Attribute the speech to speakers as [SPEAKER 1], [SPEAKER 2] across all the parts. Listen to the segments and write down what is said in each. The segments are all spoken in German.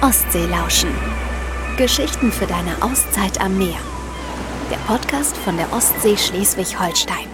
[SPEAKER 1] Ostsee lauschen. Geschichten für deine Auszeit am Meer. Der Podcast von der Ostsee Schleswig-Holstein.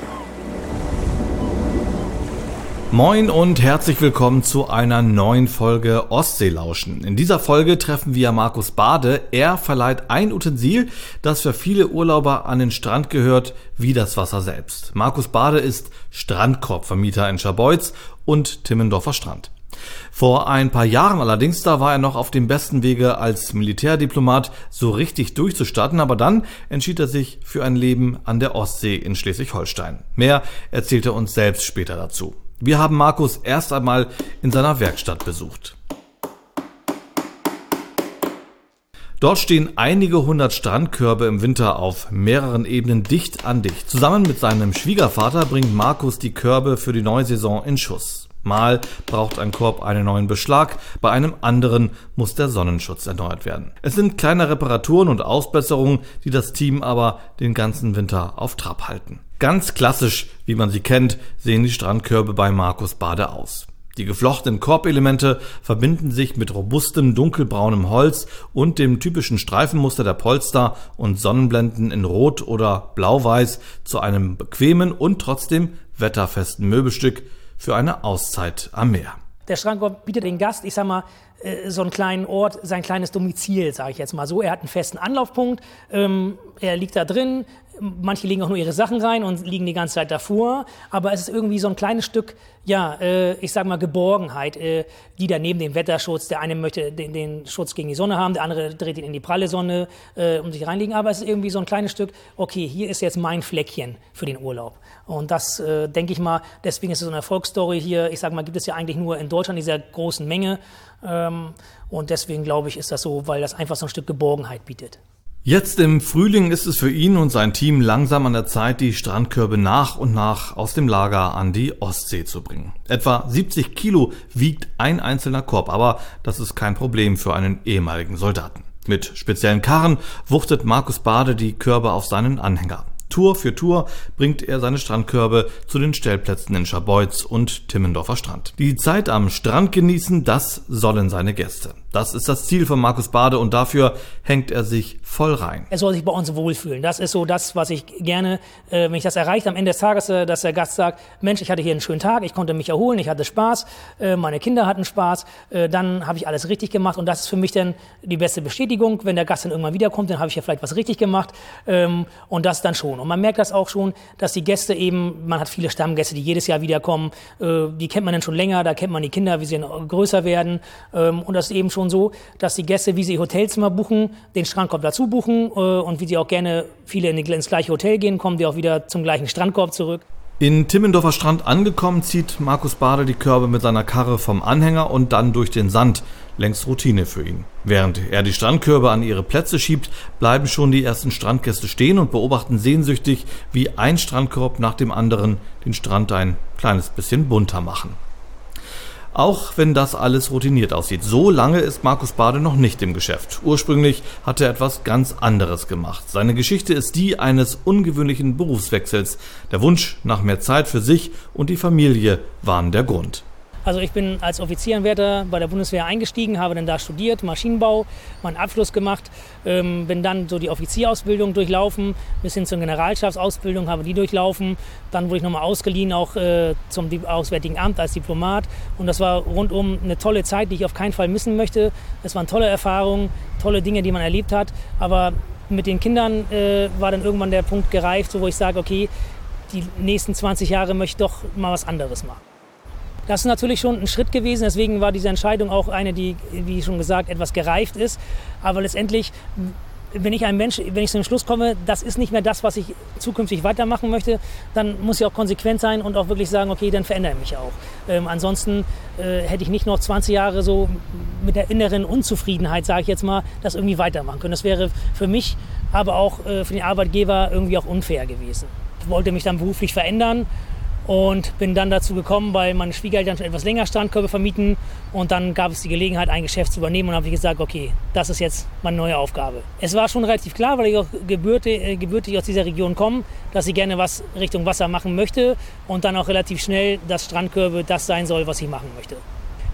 [SPEAKER 2] Moin und herzlich willkommen zu einer neuen Folge Ostsee lauschen. In dieser Folge treffen wir Markus Bade. Er verleiht ein Utensil, das für viele Urlauber an den Strand gehört, wie das Wasser selbst. Markus Bade ist Strandkorbvermieter in Scharbeutz und Timmendorfer Strand. Vor ein paar Jahren allerdings, da war er noch auf dem besten Wege als Militärdiplomat so richtig durchzustarten, aber dann entschied er sich für ein Leben an der Ostsee in Schleswig-Holstein. Mehr erzählt er uns selbst später dazu. Wir haben Markus erst einmal in seiner Werkstatt besucht. Dort stehen einige hundert Strandkörbe im Winter auf mehreren Ebenen dicht an dicht. Zusammen mit seinem Schwiegervater bringt Markus die Körbe für die neue Saison in Schuss. Mal braucht ein Korb einen neuen Beschlag, bei einem anderen muss der Sonnenschutz erneuert werden. Es sind kleine Reparaturen und Ausbesserungen, die das Team aber den ganzen Winter auf Trab halten. Ganz klassisch, wie man sie kennt, sehen die Strandkörbe bei Markus Bade aus. Die geflochtenen Korbelemente verbinden sich mit robustem dunkelbraunem Holz und dem typischen Streifenmuster der Polster und Sonnenblenden in Rot oder Blau-Weiß zu einem bequemen und trotzdem wetterfesten Möbelstück für eine Auszeit am Meer.
[SPEAKER 3] Der Strandkorb bietet den Gast, so einen kleinen Ort, sein kleines Domizil, sage ich jetzt mal so. Er hat einen festen Anlaufpunkt, er liegt da drin. Manche legen auch nur ihre Sachen rein und liegen die ganze Zeit davor. Aber es ist irgendwie so ein kleines Stück, Geborgenheit, die da neben dem Wetterschutz, der eine möchte den Schutz gegen die Sonne haben, der andere dreht ihn in die pralle Sonne und sich reinlegen. Aber es ist irgendwie so ein kleines Stück, okay, hier ist jetzt mein Fleckchen für den Urlaub. Und das, denke ich mal, deswegen ist es so eine Erfolgsstory hier. Gibt es ja eigentlich nur in Deutschland in dieser großen Menge. Und deswegen, glaube ich, ist das so, weil das einfach so ein Stück Geborgenheit bietet.
[SPEAKER 2] Jetzt im Frühling ist es für ihn und sein Team langsam an der Zeit, die Strandkörbe nach und nach aus dem Lager an die Ostsee zu bringen. Etwa 70 Kilo wiegt ein einzelner Korb, aber das ist kein Problem für einen ehemaligen Soldaten. Mit speziellen Karren wuchtet Markus Bade die Körbe auf seinen Anhänger. Tour für Tour bringt er seine Strandkörbe zu den Stellplätzen in Scharbeutz und Timmendorfer Strand. Die Zeit am Strand genießen, das sollen seine Gäste. Das ist das Ziel von Markus Bade und dafür hängt er sich voll rein.
[SPEAKER 3] Er soll sich bei uns wohlfühlen. Das ist so das, was ich gerne, wenn ich das erreiche, am Ende des Tages, dass der Gast sagt, Mensch, ich hatte hier einen schönen Tag, ich konnte mich erholen, ich hatte Spaß, meine Kinder hatten Spaß, dann habe ich alles richtig gemacht und das ist für mich dann die beste Bestätigung. Wenn der Gast dann irgendwann wiederkommt, dann habe ich ja vielleicht was richtig gemacht und das dann schon. Und man merkt das auch schon, dass die Gäste eben, man hat viele Stammgäste, die jedes Jahr wiederkommen, die kennt man dann schon länger, da kennt man die Kinder, wie sie größer werden und das ist eben schon so, dass die Gäste, wie sie Hotelzimmer buchen, den Strandkorb dazu buchen und wie sie auch gerne viele ins gleiche Hotel gehen, kommen die auch wieder zum gleichen Strandkorb zurück.
[SPEAKER 2] In Timmendorfer Strand angekommen, zieht Markus Bade die Körbe mit seiner Karre vom Anhänger und dann durch den Sand. Längst Routine für ihn. Während er die Strandkörbe an ihre Plätze schiebt, bleiben schon die ersten Strandgäste stehen und beobachten sehnsüchtig, wie ein Strandkorb nach dem anderen den Strand ein kleines bisschen bunter machen. Auch wenn das alles routiniert aussieht, so lange ist Markus Bade noch nicht im Geschäft. Ursprünglich hat er etwas ganz anderes gemacht. Seine Geschichte ist die eines ungewöhnlichen Berufswechsels. Der Wunsch nach mehr Zeit für sich und die Familie waren der Grund.
[SPEAKER 3] Also ich bin als Offizieranwärter bei der Bundeswehr eingestiegen, habe dann da studiert, Maschinenbau, meinen Abschluss gemacht, bin dann so die Offizierausbildung durchlaufen, bis hin zur Generalstabsausbildung, habe die durchlaufen. Dann wurde ich nochmal ausgeliehen, auch zum Auswärtigen Amt als Diplomat. Und das war rundum eine tolle Zeit, die ich auf keinen Fall missen möchte. Es waren tolle Erfahrungen, tolle Dinge, die man erlebt hat. Aber mit den Kindern war dann irgendwann der Punkt gereift, wo ich sage, okay, die nächsten 20 Jahre möchte ich doch mal was anderes machen. Das ist natürlich schon ein Schritt gewesen, deswegen war diese Entscheidung auch eine, die, wie schon gesagt, etwas gereift ist. Aber letztendlich, wenn ich zu dem Schluss komme, das ist nicht mehr das, was ich zukünftig weitermachen möchte, dann muss ich auch konsequent sein und auch wirklich sagen, okay, dann verändere ich mich auch. Ansonsten hätte ich nicht noch 20 Jahre so mit der inneren Unzufriedenheit, sage ich jetzt mal, das irgendwie weitermachen können. Das wäre für mich, aber auch für den Arbeitgeber irgendwie auch unfair gewesen. Ich wollte mich dann beruflich verändern. Und bin dann dazu gekommen, weil meine Schwiegereltern schon etwas länger Strandkörbe vermieten. Und dann gab es die Gelegenheit, ein Geschäft zu übernehmen. Und habe ich gesagt, okay, das ist jetzt meine neue Aufgabe. Es war schon relativ klar, weil ich auch gebürtig aus dieser Region komme, dass ich gerne was Richtung Wasser machen möchte. Und dann auch relativ schnell, dass Strandkörbe das sein soll, was ich machen möchte.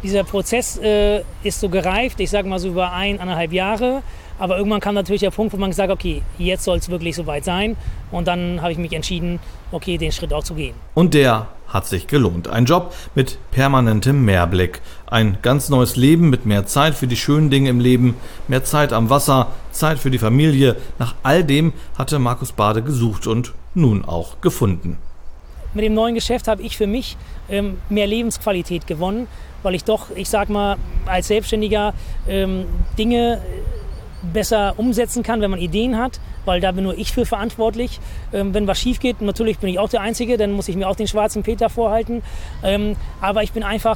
[SPEAKER 3] Dieser Prozess ist so gereift, ich sage mal so über 1,5 Jahre. Aber irgendwann kam natürlich der Punkt, wo man gesagt hat, okay, jetzt soll es wirklich soweit sein. Und dann habe ich mich entschieden, okay, den Schritt auch zu gehen.
[SPEAKER 2] Und der hat sich gelohnt. Ein Job mit permanentem Mehrblick. Ein ganz neues Leben mit mehr Zeit für die schönen Dinge im Leben, mehr Zeit am Wasser, Zeit für die Familie. Nach all dem hatte Markus Bade gesucht und nun auch gefunden.
[SPEAKER 3] Mit dem neuen Geschäft habe ich für mich mehr Lebensqualität gewonnen, weil ich doch, ich sag mal, als Selbstständiger Dinge besser umsetzen kann, wenn man Ideen hat, weil da bin nur ich für verantwortlich. Wenn was schief geht, natürlich bin ich auch der Einzige, dann muss ich mir auch den schwarzen Peter vorhalten. Aber ich bin einfach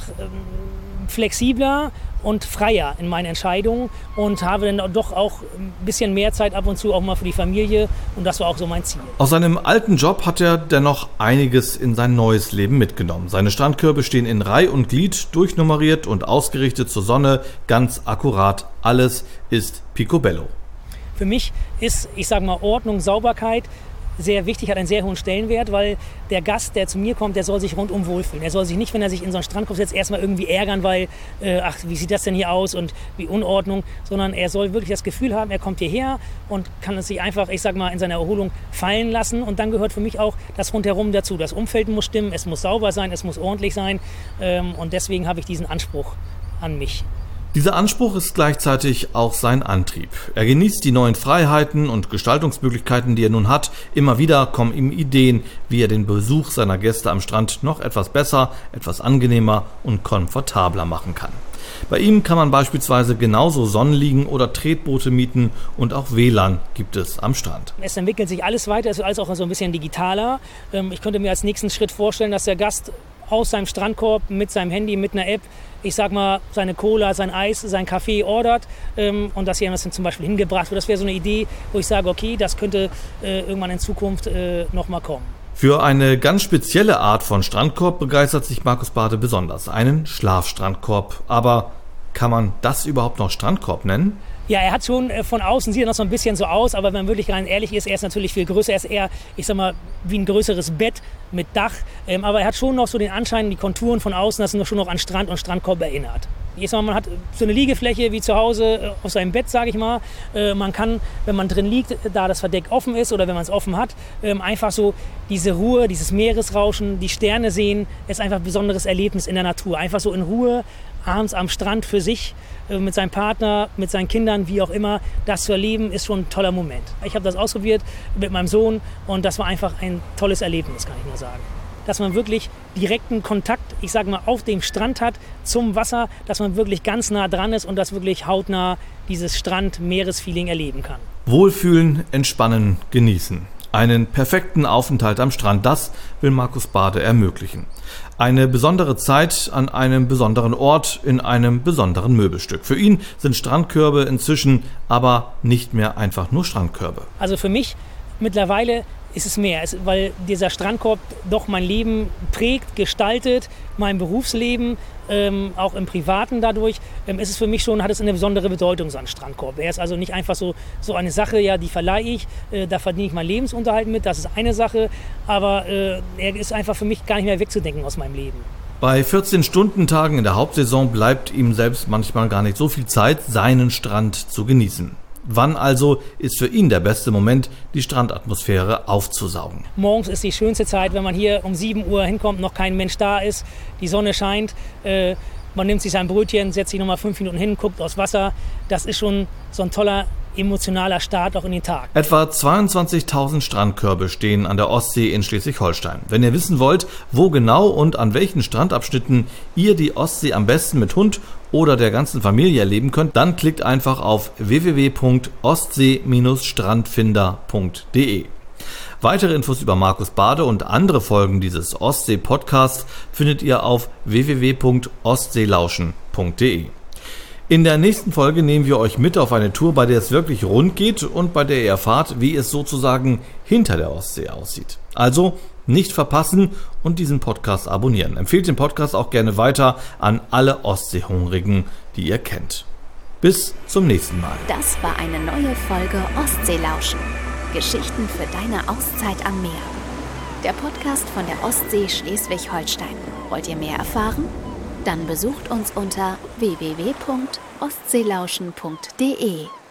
[SPEAKER 3] flexibler und freier in meinen Entscheidungen und habe dann doch auch ein bisschen mehr Zeit ab und zu auch mal für die Familie und das war auch so mein Ziel.
[SPEAKER 2] Aus seinem alten Job hat er dennoch einiges in sein neues Leben mitgenommen. Seine Strandkörbe stehen in Reih und Glied, durchnummeriert und ausgerichtet zur Sonne, ganz akkurat. Alles ist picobello.
[SPEAKER 3] Für mich ist, ich sage mal, Ordnung, Sauberkeit sehr wichtig, hat einen sehr hohen Stellenwert, weil der Gast, der zu mir kommt, der soll sich rundum wohlfühlen. Er soll sich nicht, wenn er sich in so einen Strandkorb setzt, erstmal irgendwie ärgern, weil, wie sieht das denn hier aus und wie Unordnung, sondern er soll wirklich das Gefühl haben, er kommt hierher und kann es sich einfach, ich sag mal, in seiner Erholung fallen lassen. Und dann gehört für mich auch das Rundherum dazu. Das Umfeld muss stimmen, es muss sauber sein, es muss ordentlich sein und deswegen habe ich diesen Anspruch an mich.
[SPEAKER 2] Dieser Anspruch ist gleichzeitig auch sein Antrieb. Er genießt die neuen Freiheiten und Gestaltungsmöglichkeiten, die er nun hat. Immer wieder kommen ihm Ideen, wie er den Besuch seiner Gäste am Strand noch etwas besser, etwas angenehmer und komfortabler machen kann. Bei ihm kann man beispielsweise genauso Sonnenliegen oder Tretboote mieten und auch WLAN gibt es am Strand.
[SPEAKER 3] Es entwickelt sich alles weiter, es ist alles auch so ein bisschen digitaler. Ich könnte mir als nächsten Schritt vorstellen, dass der Gast aus seinem Strandkorb mit seinem Handy, mit einer App, ich sag mal, seine Cola, sein Eis, sein Kaffee ordert und dass hier das zum Beispiel hingebracht wird. Das wäre so eine Idee, wo ich sage, okay, das könnte irgendwann in Zukunft nochmal kommen.
[SPEAKER 2] Für eine ganz spezielle Art von Strandkorb begeistert sich Markus Bade besonders, einen Schlafstrandkorb. Aber kann man das überhaupt noch Strandkorb nennen?
[SPEAKER 3] Ja, er hat schon von außen, sieht er noch so ein bisschen so aus, aber wenn man wirklich rein ehrlich ist, er ist natürlich viel größer. Er ist eher, ich sag mal, wie ein größeres Bett mit Dach. Aber er hat schon noch so den Anschein, die Konturen von außen, dass es schon noch an Strand und Strandkorb erinnert. Ich sag mal, man hat so eine Liegefläche wie zu Hause auf seinem Bett, sage ich mal. Man kann, wenn man drin liegt, da das Verdeck offen ist oder wenn man es offen hat, einfach so diese Ruhe, dieses Meeresrauschen, die Sterne sehen, ist einfach ein besonderes Erlebnis in der Natur. Einfach so in Ruhe, abends am Strand für sich, mit seinem Partner, mit seinen Kindern, wie auch immer, das zu erleben, ist schon ein toller Moment. Ich habe das ausprobiert mit meinem Sohn und das war einfach ein tolles Erlebnis, kann ich nur sagen. Dass man wirklich direkten Kontakt, ich sage mal, auf dem Strand hat zum Wasser, dass man wirklich ganz nah dran ist und das wirklich hautnah dieses Strand-Meeresfeeling erleben kann.
[SPEAKER 2] Wohlfühlen, entspannen, genießen. Einen perfekten Aufenthalt am Strand, das will Markus Bade ermöglichen. Eine besondere Zeit an einem besonderen Ort in einem besonderen Möbelstück. Für ihn sind Strandkörbe inzwischen aber nicht mehr einfach nur Strandkörbe.
[SPEAKER 3] Also für mich mittlerweile ist es mehr, weil dieser Strandkorb doch mein Leben prägt, gestaltet, mein Berufsleben, auch im Privaten dadurch, ist es für mich schon, hat es eine besondere Bedeutung, so ein Strandkorb. Er ist also nicht einfach so eine Sache, ja, die verleihe ich, da verdiene ich meinen Lebensunterhalt mit, das ist eine Sache, aber er ist einfach für mich gar nicht mehr wegzudenken aus meinem Leben.
[SPEAKER 2] Bei 14-Stunden-Tagen in der Hauptsaison bleibt ihm selbst manchmal gar nicht so viel Zeit, seinen Strand zu genießen. Wann also ist für ihn der beste Moment, die Strandatmosphäre aufzusaugen?
[SPEAKER 3] Morgens ist die schönste Zeit, wenn man hier um 7 Uhr hinkommt, noch kein Mensch da ist, die Sonne scheint, man nimmt sich sein Brötchen, setzt sich nochmal 5 Minuten hin, guckt aufs Wasser. Das ist schon so ein toller emotionaler Start auch in den Tag.
[SPEAKER 2] Etwa 22.000 Strandkörbe stehen an der Ostsee in Schleswig-Holstein. Wenn ihr wissen wollt, wo genau und an welchen Strandabschnitten ihr die Ostsee am besten mit Hund oder der ganzen Familie erleben könnt, dann klickt einfach auf www.ostsee-strandfinder.de. Weitere Infos über Markus Bade und andere Folgen dieses Ostsee-Podcasts findet ihr auf www.ostseelauschen.de. In der nächsten Folge nehmen wir euch mit auf eine Tour, bei der es wirklich rund geht und bei der ihr erfahrt, wie es sozusagen hinter der Ostsee aussieht. Also nicht verpassen und diesen Podcast abonnieren. Empfehlt den Podcast auch gerne weiter an alle Ostseehungrigen, die ihr kennt. Bis zum nächsten Mal.
[SPEAKER 1] Das war eine neue Folge Ostseelauschen. Geschichten für deine Auszeit am Meer. Der Podcast von der Ostsee Schleswig-Holstein. Wollt ihr mehr erfahren? Dann besucht uns unter www.ostseelauschen.de.